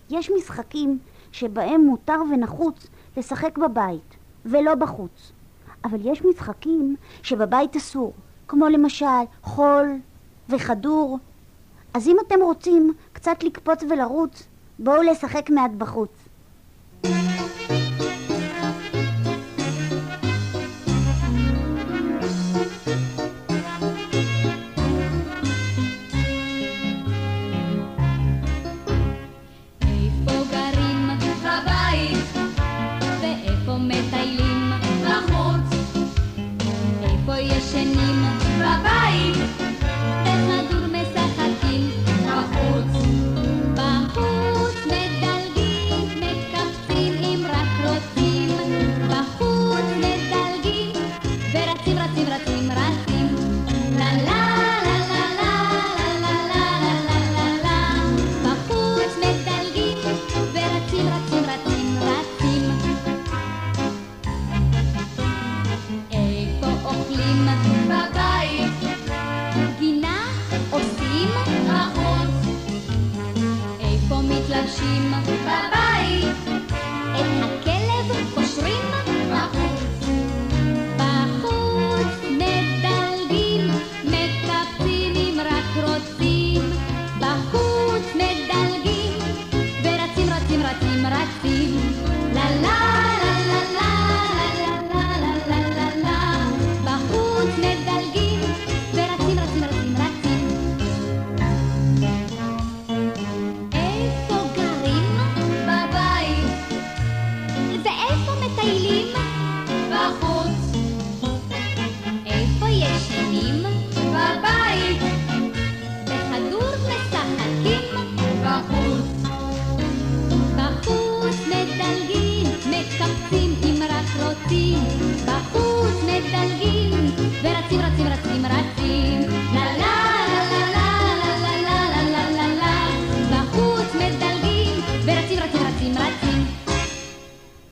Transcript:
יש משחקים שבהם מותר ונחוץ לשחק בבית ולא בחוץ. אבל יש משחקים שבבית אסור, כמו למשל חול וכדור. אז אם אתם רוצים קצת לקפוץ ולרוץ, בואו לשחק מעט בחוץ. בחוץ מדלגים, מקפצים אם רק רוצים.